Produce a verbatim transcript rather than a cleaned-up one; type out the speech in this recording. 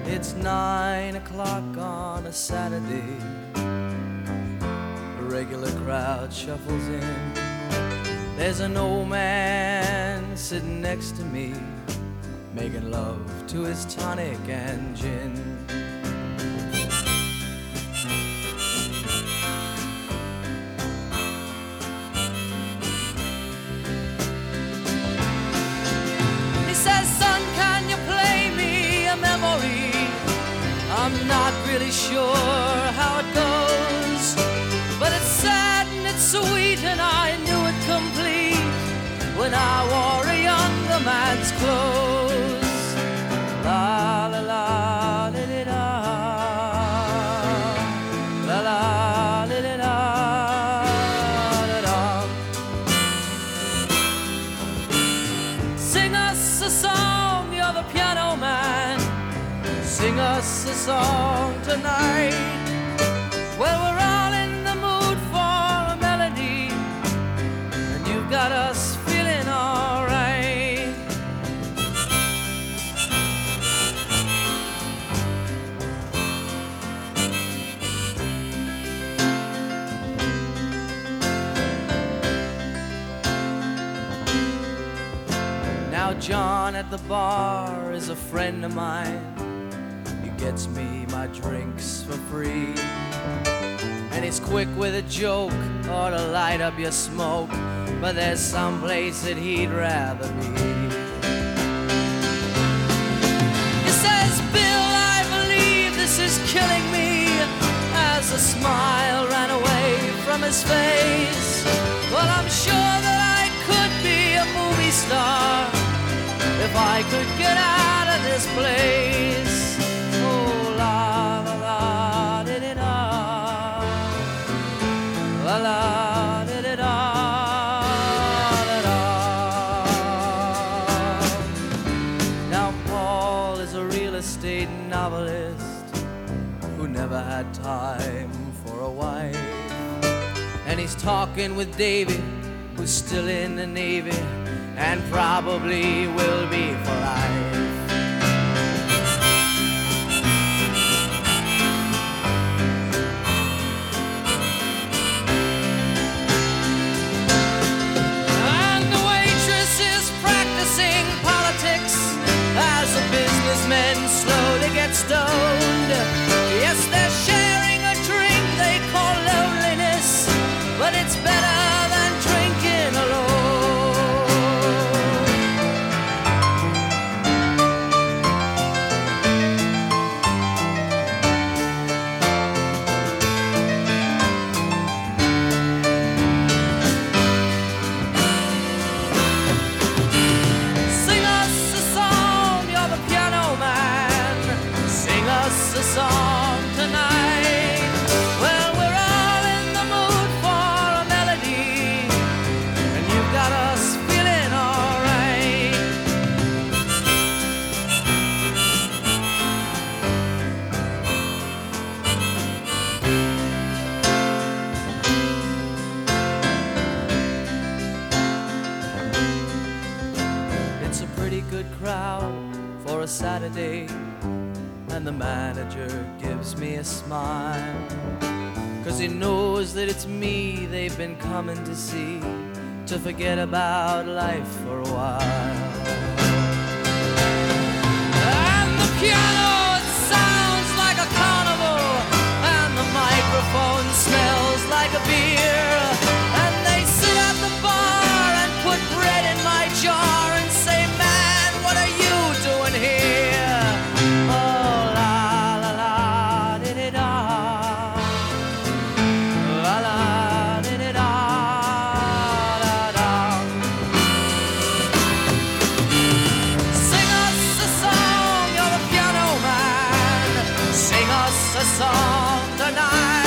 It's nine o'clock on a Saturday. The regular crowd shuffles in. There's an old man sitting next to me, making love to his tonic and gin. He says, son, can you play me a memory? I'm not really sure how it goes, but it's sad and it's sweet, and I knew it complete when I wore a younger man's clothes. La la la la la la la la la la la. Sing us a song, you're the piano man. Sing us a song tonight. Well, we're all in the mood for a melody, and you've got us feeling all right. Now John at the bar is a friend of mine. Gets me my drinks for free, and he's quick with a joke or to light up your smoke, but there's some place that he'd rather be. He says, Bill, I believe this is killing me, as a smile ran away from his face. Well, I'm sure that I could be a movie star if I could get out of this place. La la da da da da da. Now Paul is a real estate novelist who never had time for a wife, and he's talking with Davy, who's still in the Navy and probably will be for life. Men slowly get stoned. Yes, they're sharing a drink they call loneliness, but it's better than drinking a song tonight. Well, we're all in the mood for a melody, and you've got us feeling all right. It's a pretty good crowd for a Saturday, and the manager gives me a smile, 'cause he knows that it's me they've been coming to see, to forget about life for a while. And the piano, it sounds like a carnival, and the microphone smells like a beer, and they sit at the bar and put bread in my jar and say, man, what are you doing here? A song tonight.